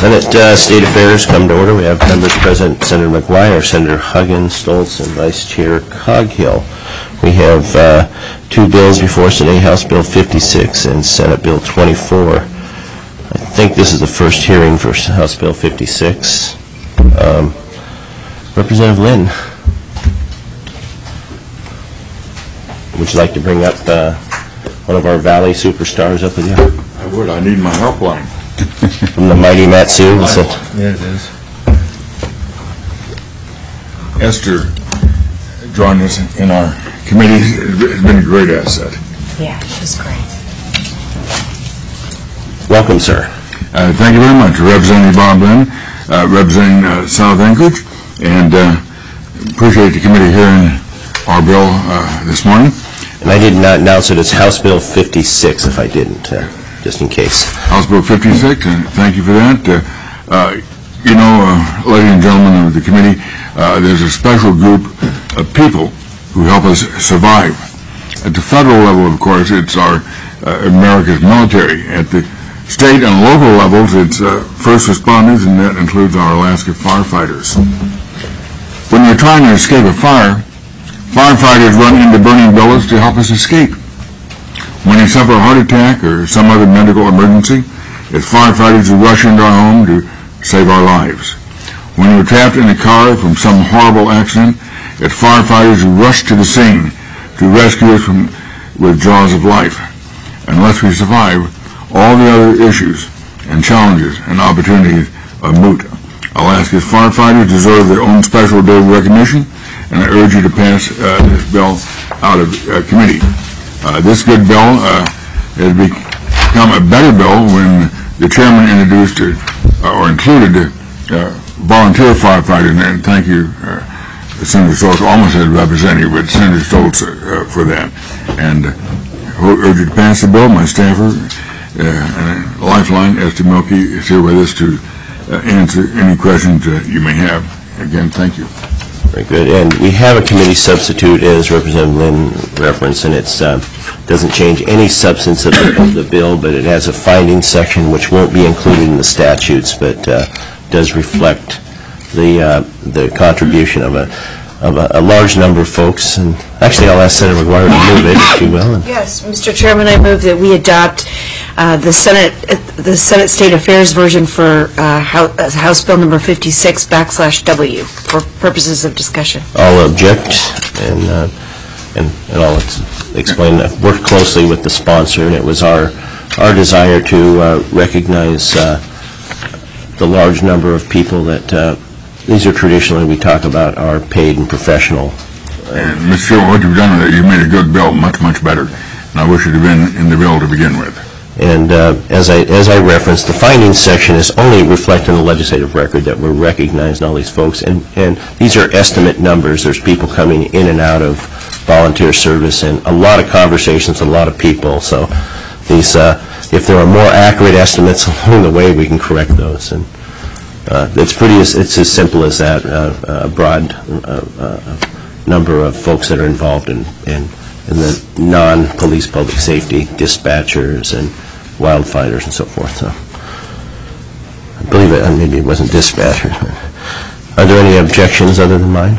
Senate State Affairs come to order. We have members present, Senator McGuire, Senator Huggins, Stoltz, and Vice Chair Coghill. We have two bills before us today, House Bill 56 and Senate Bill 24. I think this is the first hearing for House Bill 56. Representative Lynn, would you like to bring up one of our Valley superstars up with you? I would. I need my helpline. From the mighty Matsu. Yeah, it is. Esther joined us in our committee. It's been a great asset. Yeah, she's great. Welcome, sir. Thank you very much. Representing Bob Lynn, representing South Anchorage, and appreciate the committee hearing our bill this morning. And I did not announce it as House Bill 56 if I didn't, just in case. House Bill 56, and thank you for that. Ladies and gentlemen of the committee, there's a special group of people who help us survive. At the federal level, of course, it's our America's military. At the state and local levels, it's first responders, and that includes our Alaska firefighters. When you're trying to escape a fire, firefighters run into burning buildings to help us escape. When you suffer a heart attack or some other medical emergency, it's firefighters who rush into our home to save our lives. When you're trapped in a car from some horrible accident, it's firefighters who rush to the scene to rescue us with jaws of life. Unless we survive, all the other issues and challenges and opportunities are moot. Alaska's firefighters deserve their own special day of recognition, and I urge you to pass this bill out of committee. This good bill has become a better bill when the chairman introduced or included volunteer firefighters, and thank you, Senator Stoltz, almost as representative, but Senator Stoltz for that. And I urge you to pass the bill. My staffer and Lifeline, Esther Milkey, is here with us to answer any questions you may have. Again, thank you. Very good. And we have a committee substitute, as Representative Lynn referenced, and it doesn't change any substance of the bill, but it has a findings section which won't be included in the statutes, but does reflect the contribution of a large number of folks. And actually, I'll ask Senator McGuire to move it, if she will. Yes, Mr. Chairman, I move that we adopt the Senate State Affairs version for House Bill number 56/W for purposes of discussion. I'll object, and I'll explain that. Worked closely with the sponsor, and it was our desire to recognize the large number of people that these are traditionally, we talk about, are paid and professional. And Mr. Chairman, what you've done with it, you've made a good bill, much, much better. And I wish it had been in the bill to begin with. And as I referenced, the findings section is only reflecting the legislative record that we're recognizing all these folks. And these are estimate numbers. There's people coming in and out of volunteer service, and a lot of conversations, a lot of people. So these, if there are more accurate estimates along the way, we can correct those. And it's as simple as that. A broad number of folks that are involved in the non-police public safety, dispatchers and wildfighters and so forth. So I believe maybe it wasn't dispatchers. Are there any objections other than mine?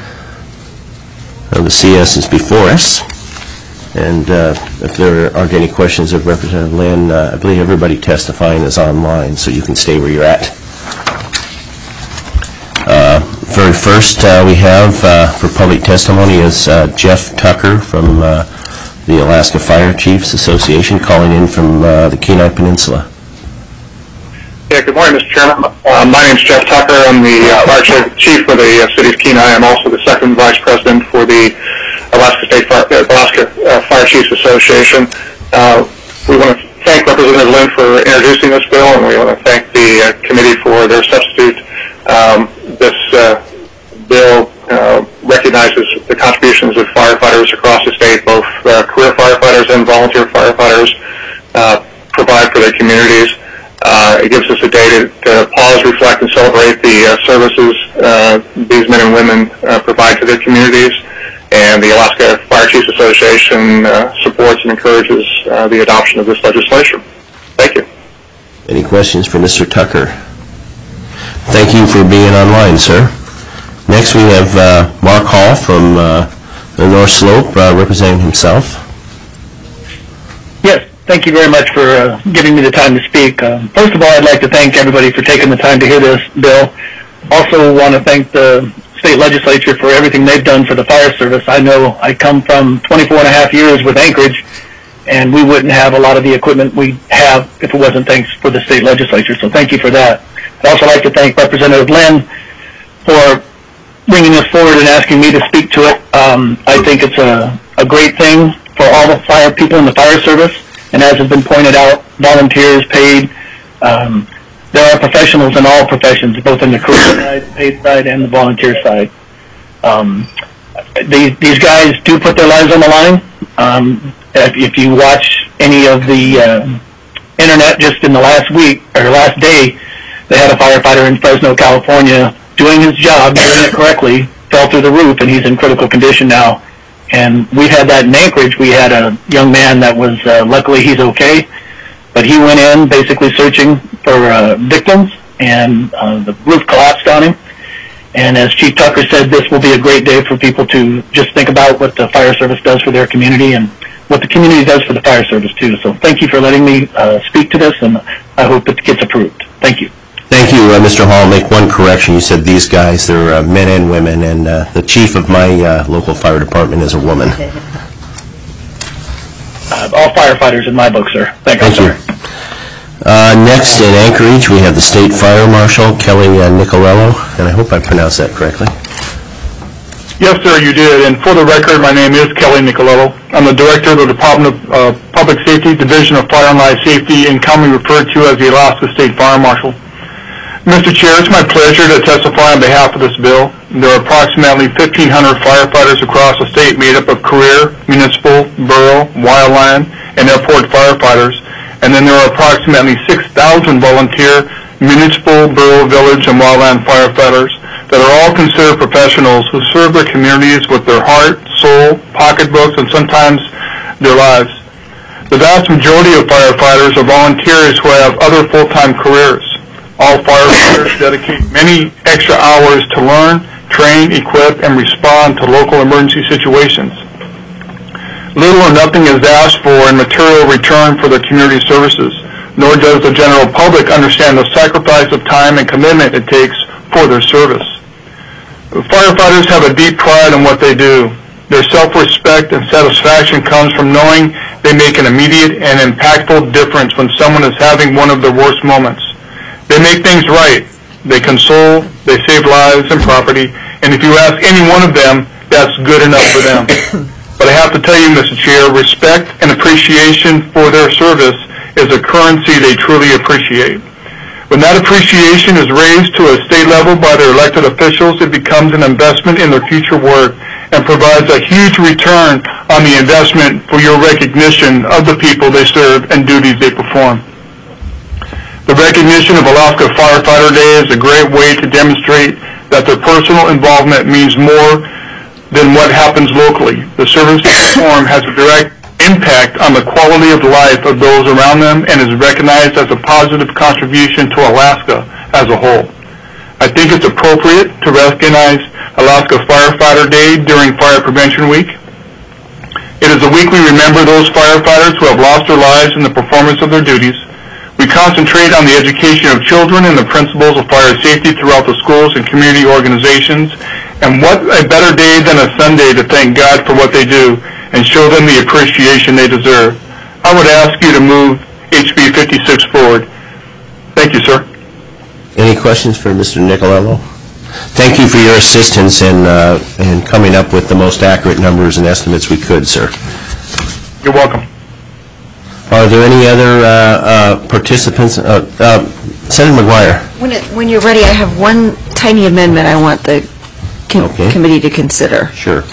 The CS is before us, and if there aren't any questions of Representative Lynn, I believe everybody testifying is online, so you can stay where you're at. Very first we have for public testimony is Jeff Tucker from the Alaska Fire Chiefs Association, calling in from the Kenai Peninsula. Yeah, good morning, Mr. Chairman. My name is Jeff Tucker. I'm the Fire Chief for the City of Kenai. I'm also the second Vice President for the Alaska Fire Chiefs Association. We want to thank Representative Lynn for introducing this bill, and we want to thank the committee for their substitute. This bill recognizes the contributions of firefighters across the state, both career firefighters and volunteer firefighters provide for their communities. It gives us a day to pause, reflect, and celebrate the services these men and women provide to their communities. And the Alaska Fire Chiefs Association supports and encourages the adoption of this legislation. Thank you. Any questions for Mr. Tucker? Thank you for being online, sir. Next we have Mark Hall from the North Slope representing himself. Yes, thank you very much for giving me the time to speak. First of all, I'd like to thank everybody for taking the time to hear this bill. Also want to thank the state legislature for everything they've done for the fire service. I know I come from 24 and a half years with Anchorage, and we wouldn't have a lot of the equipment we have if it wasn't thanks for the state legislature, so thank you for that. I'd also like to thank Representative Lynn for bringing this forward and asking me to speak to it. I think it's a great thing for all the fire people in the fire service, and as has been pointed out, volunteers, paid, there are professionals in all professions, both in the career side, paid side, and the volunteer side. These guys do put their lives on the line. If you watch any of the internet just in the last week, or last day, they had a firefighter in Fresno, California, doing his job, doing it correctly, fell through the roof, and he's in critical condition now. And we've had that in Anchorage. We had a young man that was, luckily he's okay, but he went in basically searching for victims, and the roof collapsed on him. And as Chief Tucker said, this will be a great day for people to just think about what the fire service does for their community and what the community does for the fire service too. So thank you for letting me speak to this, and I hope it gets approved. Thank you. Thank you, Mr. Hall. I'll make one correction. You said these guys, they're men and women, and the chief of my local fire department is a woman. All firefighters in my book, sir. Thank you. Next in Anchorage, we have the State Fire Marshal, Kelly Nicolello, and I hope I pronounced that correctly. Yes, sir, you did. And for the record, my name is Kelly Nicolello. I'm the Director of the Department of Public Safety, Division of Fire and Life Safety, and commonly referred to as the Alaska State Fire Marshal. Mr. Chair, it's my pleasure to testify on behalf of this bill. There are approximately 1,500 firefighters across the state made up of career, municipal, borough, wildland, and airport firefighters. And then there are approximately 6,000 volunteer municipal, borough, village, and wildland firefighters that are all considered professionals who serve their communities with their heart, soul, pocketbooks, and sometimes their lives. The vast majority of firefighters are volunteers who have other full-time careers. All firefighters dedicate many extra hours to learn, train, equip, and respond to local emergency situations. Little or nothing is asked for in material return for their community services, nor does the general public understand the sacrifice of time and commitment it takes for their service. Firefighters have a deep pride in what they do. Their self-respect and satisfaction comes from knowing they make an immediate and impactful difference when someone is having one of their worst moments. They make things right. They console, they save lives and property, and if you ask any one of them, that's good enough for them. But I have to tell you, Mr. Chair, respect and appreciation for their service is a currency they truly appreciate. When that appreciation is raised to a state level by their elected officials, it becomes an investment in their future work and provides a huge return on the investment for your recognition of the people they serve and duties they perform. The recognition of Alaska Firefighter Day is a great way to demonstrate that their personal involvement means more than what happens locally. The service they perform has a direct impact on the quality of life of those around them and is recognized as a positive contribution to Alaska as a whole. I think it's appropriate to recognize Alaska Firefighter Day during Fire Prevention Week. It is a week we remember those firefighters who have lost their lives in the performance of their duties. We concentrate on the education of children and the principles of fire safety throughout the schools and community organizations. And what a better day than a Sunday to thank God for what they do and show them the appreciation they deserve. I would ask you to move HB 56 forward. Thank you, sir. Any questions for Mr. Nicolello? Thank you for your assistance in coming up with the most accurate numbers and estimates we could, sir. You're welcome. Are there any other participants? Senator McGuire. When you're ready, I have one tiny amendment I want the committee to consider. Sure.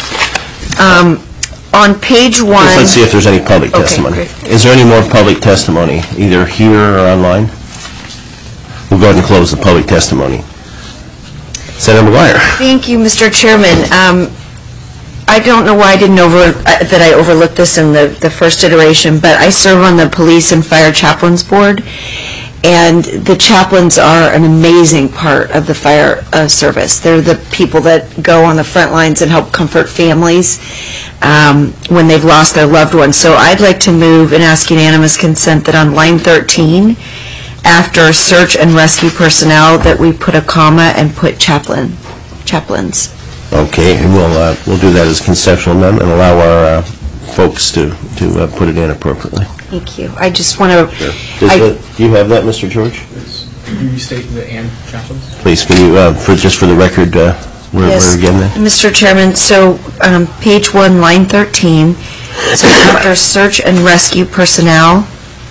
On page 1... Let's see if there's any public testimony. Great. Is there any more public testimony, either here or online? We'll go ahead and close the public testimony. Senator McGuire. Thank you, Mr. Chairman. I don't know why I didn't that I overlooked this in the first iteration, but I serve on the Police and Fire Chaplains Board, And the chaplains are an amazing part of the fire service. They're the people that go on the front lines and help comfort families when they've lost their loved ones. So I'd like to move and ask unanimous consent that on line 13, after search and rescue personnel, that we put a comma and put chaplains. Okay, and we'll do that as a conceptual amendment and allow our folks to put it in appropriately. Thank you. I just want to... Sure. Do you have that, Mr. George? Can you state the and chaplains? Please, can you, just for the record, where again then? Mr. Chairman, so page 1, line 13, so after search and rescue personnel,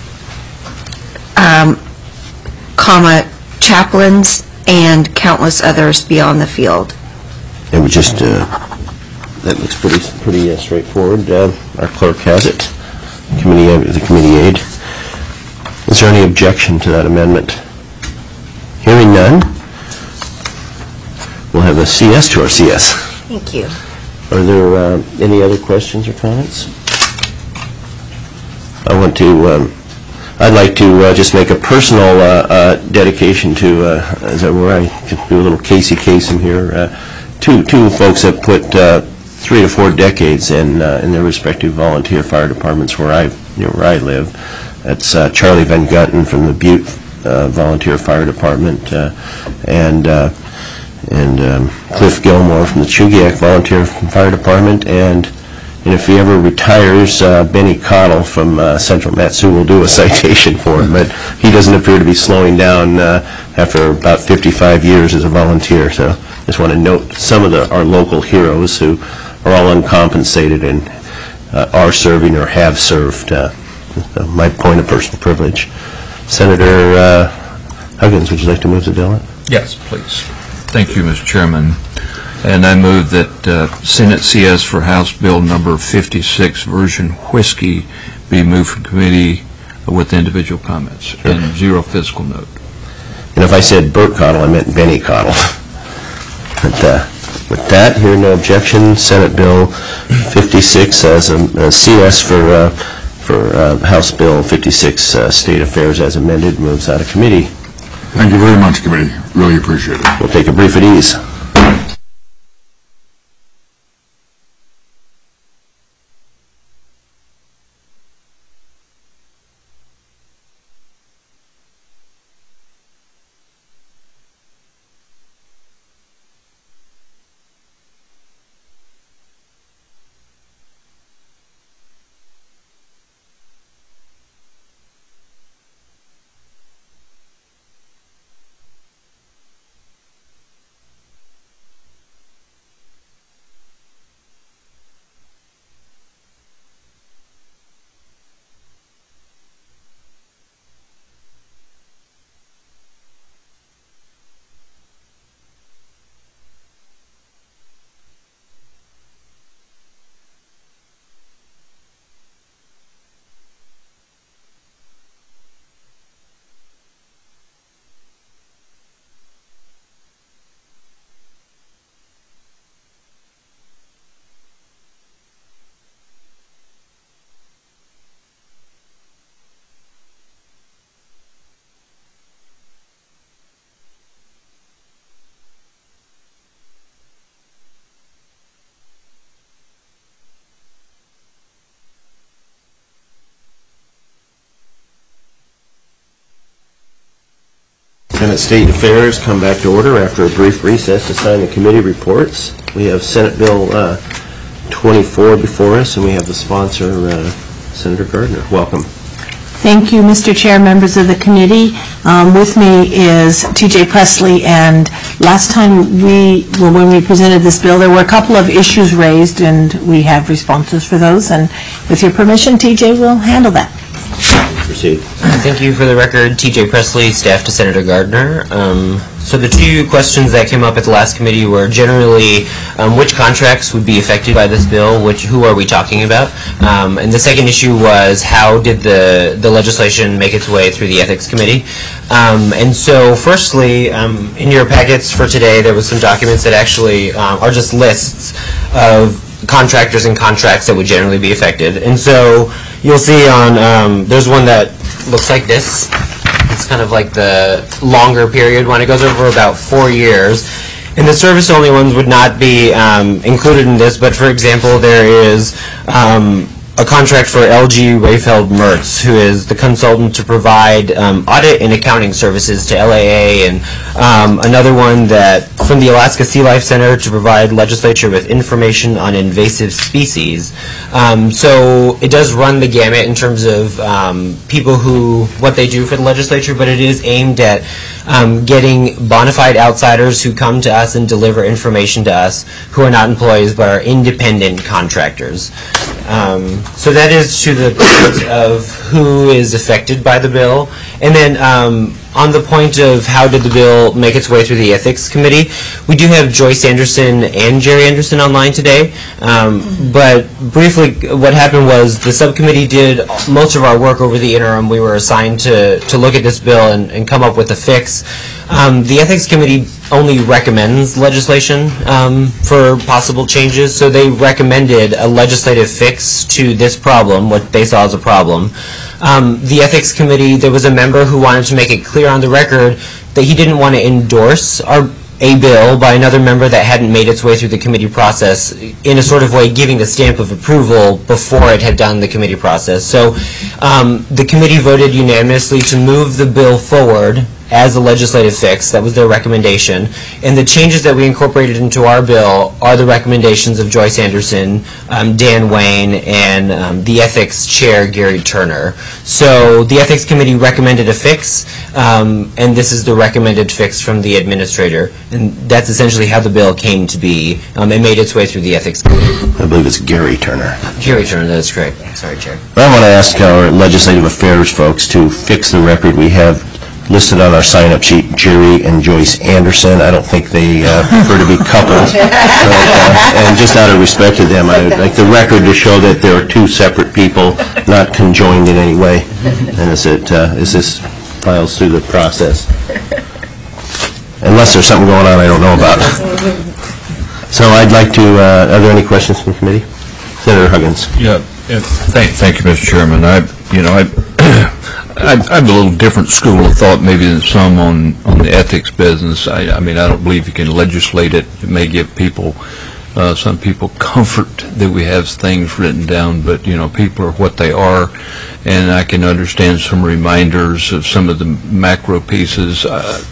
comma, chaplains and countless others beyond the field. It would just, that looks pretty straightforward. Our clerk has it. The committee aide. Is there any objection to that amendment? Hearing none, we'll have a CS to our CS. Thank you. Are there any other questions or comments? I'd like to just make a personal dedication to, where I can do a little Casey Kasem here. Two folks have put 3 to 4 decades in their respective volunteer fire departments where I live. That's Charlie Van Gutten from the Butte Volunteer Fire Department and Cliff Gilmore from the Chugiak Volunteer Fire Department, and if he ever retires, Benny Cottle from Central Matsu will do a citation for him, but he doesn't appear to be slowing down after about 55 years as a volunteer. So just want to note some of our local heroes who are all uncompensated and are serving or have served. My point of personal privilege. Senator Huggins, would you like to move the bill? Yes, please. Thank you, Mr. Chairman. And I move that Senate CS for House Bill number 56, version whiskey, be moved from committee with individual comments and 0 fiscal note. And if I said Burt Cottle, I meant Benny Cottle. But with that, hearing no objection, Senate Bill 56 as a CS for House Bill 56, State Affairs as amended, moves out of committee. Thank you very much, committee. Really appreciate it. We'll take a brief at ease. Senate State Affairs come back to order after a brief recess to sign the committee reports. We have Senate Bill 24 before us, and we have the sponsor, Senator Gardner. Welcome. Thank you, Mr. Chair, members of the committee. With me is T.J. Presley, and last time when we presented this bill, there were a couple of issues raised, and we have responses for those, and with your permission, T.J. will handle that. Proceed. Thank you. For the record, T.J. Presley, staff to Senator Gardner. So the two questions that came up at the last committee were generally which contracts would be affected by this bill, who are we talking about? And the second issue was how did the legislation make its way through the Ethics Committee? And so firstly, in your packets for today, there was some documents that actually are just lists of contractors and contracts that would generally be affected. And so you'll see on, there's one that looks like this. It's kind of like the longer period one. It goes over about 4 years. And the service-only ones would not be included in this, but for example, there is a contract for LG Rayfeld Mertz, who is the consultant to provide audit and accounting services to LAA, and another one that from the Alaska Sea Life Center to provide legislature with information on invasive species. So it does run the gamut in terms of people what they do for the legislature, but it is aimed at getting bona fide outsiders who come to us and deliver information to us who are not employees but are independent contractors. So that is to the point of who is affected by the bill. And then on the point of how did the bill make its way through the Ethics Committee, we do have Joyce Anderson and Jerry Anderson online today. But briefly, what happened was the subcommittee did most of our work over the interim. We were assigned to look at this bill and come up with a fix. The Ethics Committee only recommends legislation for possible changes, so they recommended a legislative fix to this problem, what they saw as a problem. The Ethics Committee, there was a member who wanted to make it clear on the record that he didn't want to endorse a bill by another member that hadn't made its way through the committee process, in a sort of way giving the stamp of approval before it had done the committee process. So the committee voted unanimously to move the bill forward as a legislative fix. That was their recommendation. And the changes that we incorporated into our bill are the recommendations of Joyce Anderson, Dan Wayne, and the ethics chair, Gary Turner. So the Ethics Committee recommended a fix, and this is the recommended fix from the administrator. And that's essentially how the bill came to be. It made its way through the Ethics Committee. I believe it's Gary Turner. Gary Turner, that's correct. Sorry, Chair. I want to ask our legislative affairs folks to fix the record. We have listed on our sign-up sheet Jerry and Joyce Anderson. I don't think they prefer to be coupled. And just out of respect to them, I would like the record to show that there are two separate people, not conjoined in any way. And as this files through the process. Unless there's something going on I don't know about. So I'd like to, are there any questions from the committee? Senator Huggins. Yeah, thank you, Mr. Chairman. I have a little different school of thought maybe than some on the ethics business. I mean, I don't believe you can legislate it. It may give people, some people, comfort that we have things written down, but, people are what they are, and I can understand some reminders of some of the macro pieces.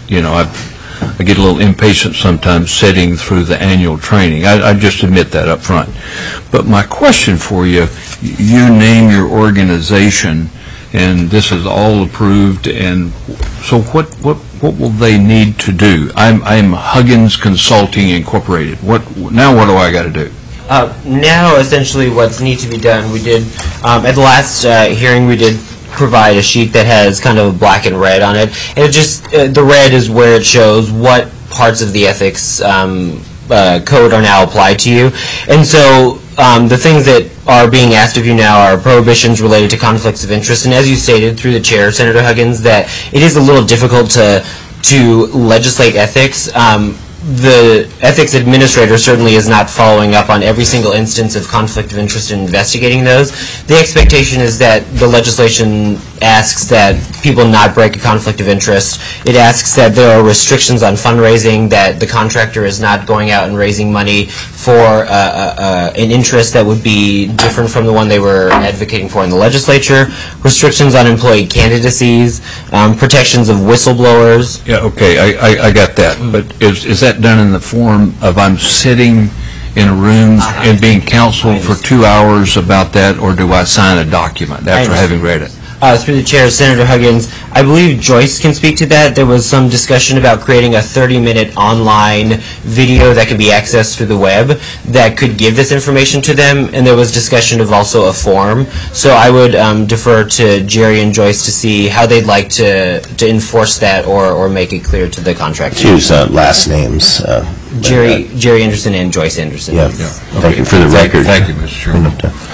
I get a little impatient sometimes sitting through the annual training. I just admit that up front. But my question for you, you name your organization, and this is all approved, and so what will they need to do? I'm Huggins Consulting Incorporated. What do I got to do? Now, essentially, what's need to be done, we did, at the last hearing, we did provide a sheet that has kind of black and red on it, and it just, the red is where it shows what parts of the ethics code are now applied to you. And so the things that are being asked of you now are prohibitions related to conflicts of interest. And as you stated through the chair, Senator Huggins, that it is a little difficult to legislate ethics. The ethics administrator certainly is not following up on every single instance of conflict of interest and investigating those. The expectation is that the legislation asks that people not break a conflict of interest. It asks that there are restrictions on fundraising, that the contractor is not going out and raising money for an interest that would be different from the one they were advocating for in the legislature, restrictions on employee candidacies, protections of whistleblowers. Yeah, okay, I got that. But is that done in the form of I'm sitting in a room and being counseled for 2 hours about that, or do I sign a document after having read it? Through the chair, Senator Huggins, I believe Joyce can speak to that. There was some discussion about creating a 30-minute online video that could be accessed through the web that could give this information to them, and there was discussion of also a form. So I would defer to Jerry and Joyce to see how they'd like to enforce that or make it clear to the contractor. Choose last names. Jerry Anderson and Joyce Anderson. Yeah. Thank you for the record. Thank you, Mr. Chairman.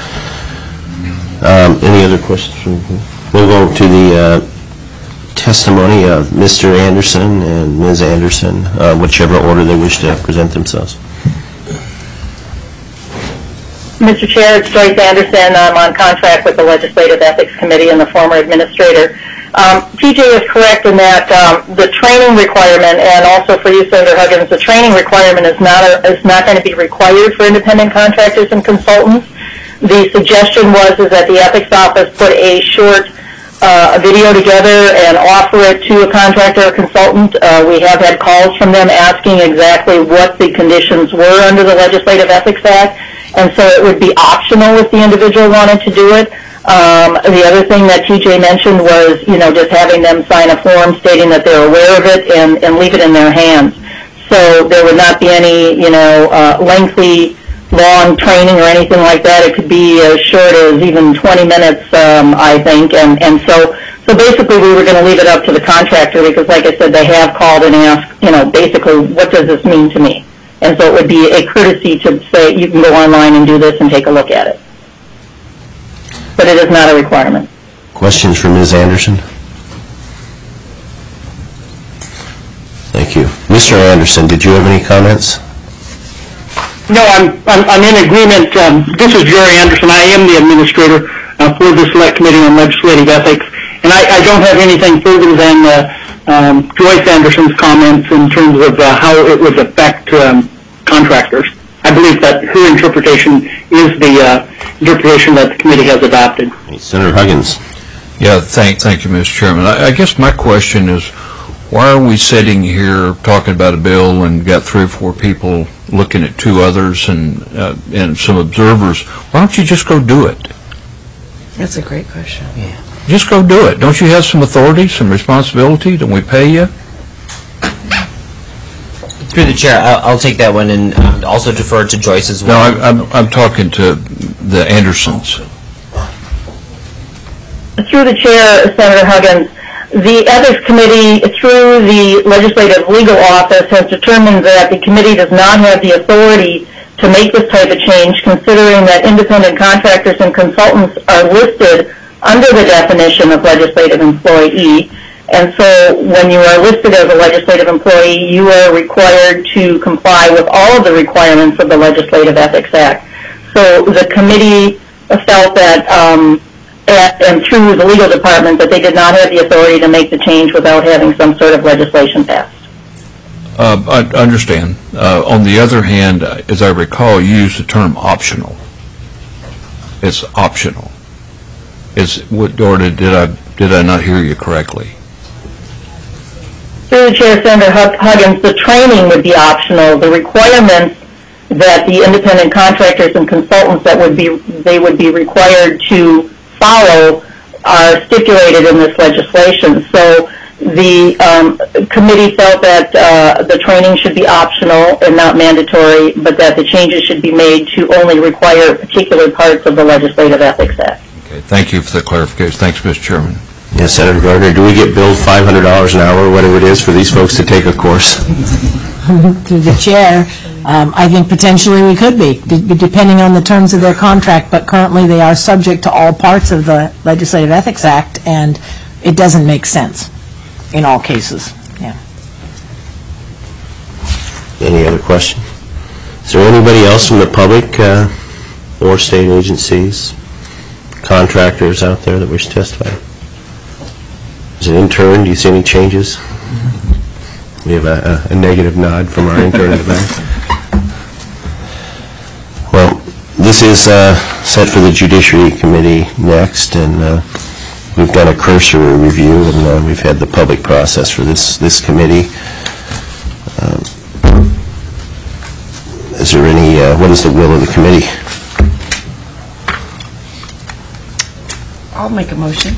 Any other questions? We'll go to the testimony of Mr. Anderson and Ms. Anderson, whichever order they wish to present themselves. Mr. Chair, it's Joyce Anderson. I'm on contract with the Legislative Ethics Committee and the former administrator. TJ is correct in that the training requirement, and also for you, Senator Huggins, the training requirement is not going to be required for independent contractors and consultants. The suggestion was that the ethics office put a short video together and offer it to a contractor or consultant. We have had calls from them asking exactly what the conditions were under the Legislative Ethics Act, and so it would be optional if the individual wanted to do it. The other thing that TJ mentioned was, just having them sign a form stating that they're aware of it and leave it in their hands. So there would not be any, lengthy, long training or anything like that. It could be as short as even 20 minutes, I think. And so basically we were going to leave it up to the contractor because, like I said, they have called and asked, basically, what does this mean to me? And so it would be a courtesy to say, you can go online and do this and take a look at it. But it is not a requirement. Questions for Ms. Anderson? Thank you. Mr. Anderson, did you have any comments? No, I'm in agreement. This is Jerry Anderson. I am the administrator for the Select Committee on Legislative Ethics, and I don't have anything further than Joyce Anderson's comments in terms of how it would affect contractors. I believe that her interpretation is the interpretation that the committee has adopted. Senator Huggins. Yeah, thank you, Mr. Chairman. I guess my question is, why are we sitting here talking about a bill and got 3 or 4 people looking at 2 others and some observers? Why don't you just go do it? That's a great question. Yeah. Just go do it. Don't you have some authority, some responsibility? Don't we pay you? Through the chair, I'll take that one and also defer to Joyce as well. No, I'm talking to the Andersons. Through the chair, Senator Huggins, the Ethics Committee, through the Legislative Legal Office, has determined that the committee does not have the authority to make this type of change, considering that independent contractors and consultants are listed under the definition of legislative employee. And so when you are listed as a legislative employee, you are required to comply with all of the requirements of the Legislative Ethics Act. So the committee felt that, and through the legal department, that they did not have the authority to make the change without having some sort of legislation passed. I understand. On the other hand, as I recall, you used the term optional. It's optional. Or did I not hear you correctly? Through the chair, Senator Huggins, the training would be optional. The requirements that the independent contractors and consultants they would be required to follow are stipulated in this legislation. So the committee felt that the training should be optional and not mandatory, but that the changes should be made to only require particular parts of the Legislative Ethics Act. Okay, thank you for the clarification. Thanks, Mr. Chairman. Yes, Senator Gardner, do we get billed $500 an hour or whatever it is for these folks to take a course? Through the chair, I think potentially we could be, depending on the terms of their contract, but currently they are subject to all parts of the Legislative Ethics Act, and it doesn't make sense in all cases. Yeah. Any other question? Is there anybody else from the public or state agencies, contractors out there that wish to testify? Is it intern? Do you see any changes? We have a negative nod from our intern in the back. Well, this is set for the Judiciary Committee next, and we've done a cursory review, and we've had the public process for this committee. Is there any, what is the will of the committee? I'll make a motion.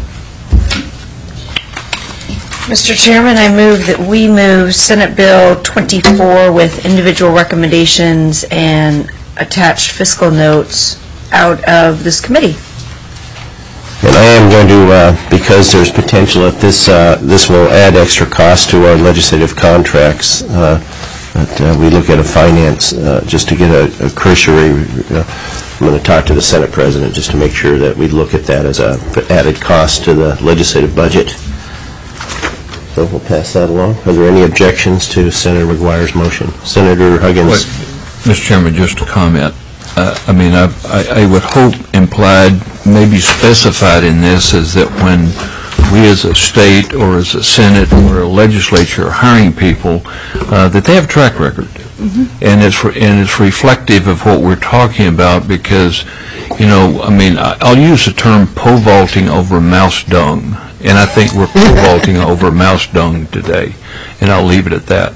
Mr. Chairman, I move that we move Senate Bill 24 with individual recommendations and attached fiscal notes out of this committee. And I am going to, because there's potential that this will add extra cost to our legislative contracts, that we look at a finance, just to get a cursory, I'm going to talk to the Senate President just to make sure that we look at that as an added cost to the legislative budget. So we'll pass that along. Are there any objections to Senator McGuire's motion? Senator Huggins. Wait, Mr. Chairman, just a comment. I mean, I would hope implied, maybe specified in this, is that when we as a state or as a Senate or a legislature are hiring people, that they have a track record. And it's reflective of what we're talking about because, I'll use the term pole vaulting over mouse dung. And I think we're pole vaulting over mouse dung today. And I'll leave it at that.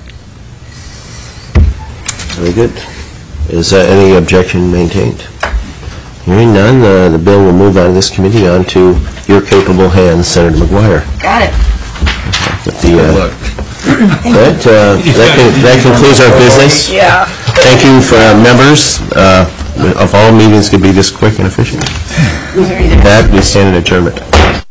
Very good. Is any objection maintained? Hearing none, the bill will move out of this committee onto your capable hands, Senator McGuire. Got it. That concludes our business. Yeah. Thank you for members. Of all meetings could be this quick and efficient. That we stand in adjournment.